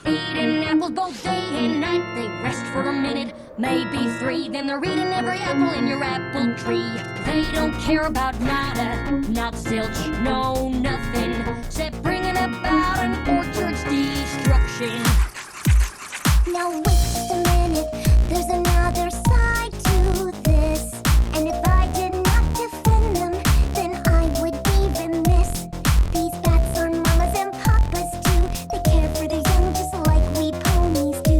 eating apples both day and night. They rest for a minute, maybe 3, then they're eating every apple in your apple tree. They don't care about nada, not zilch, no nothing, except bringing about an orchard's destruction. Now wait just a minute, there's another side to this. And if I did not defend them, then I would be remiss. These bats are mamas and papas too. They care for their young just like we ponies do.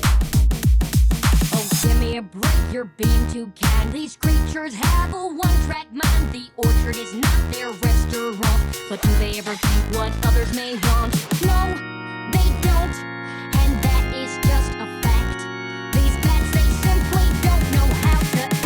Oh, give me a break, you're being too kind. These creatures have a one-track mind. The orchard is not their restaurant, but do they ever think what others may want? No, they don't, and that is just a fact. These bats, they simply don't know how to act.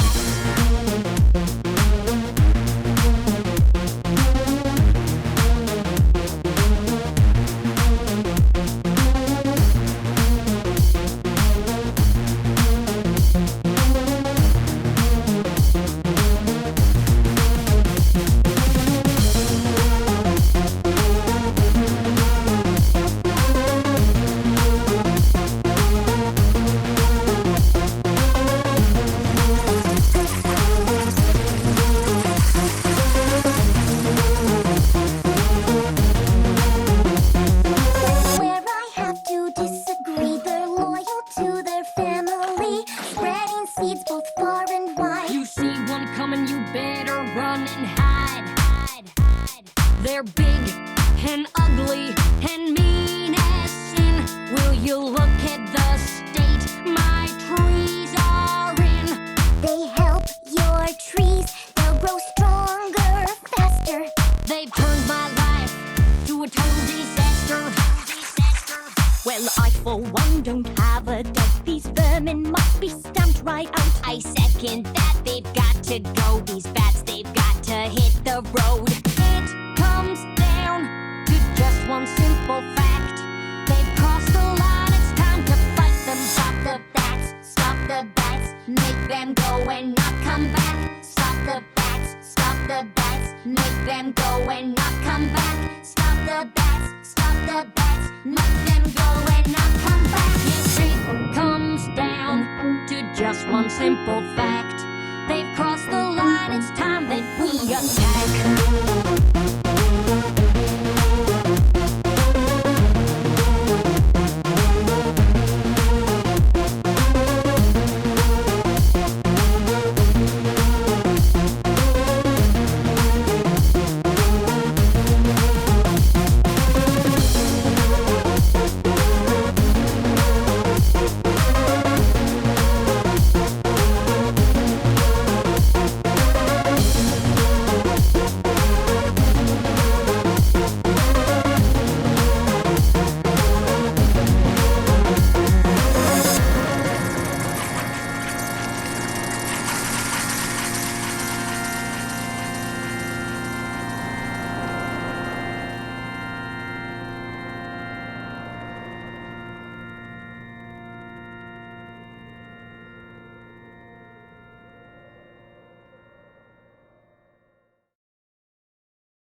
Where I have to disagree, they're loyal to their family, spreading seeds both far and wide. You see one coming, you better run and hide. Hide, hide. They're big and ugly and mean as sin. Will you look at the state my trees are in? They help your trees, they'll grow stronger, faster. They've turned my life to a total disaster. Well, I for one don't have a doubt. These vermin must be stamped right out. I second that, they've got to go. These bats, they've got to hit the road. It comes down to just one simple fact. They've crossed the line, it's time to fight them. Stop the bats, stop the bats, make them go and not come back. Stop the bats, stop the bats, make them go and not come back. Stop the bats, stop the bats, make them go and not come back. Yes, it comes down to just one simple fact. They've crossed the line, it's time that we attack.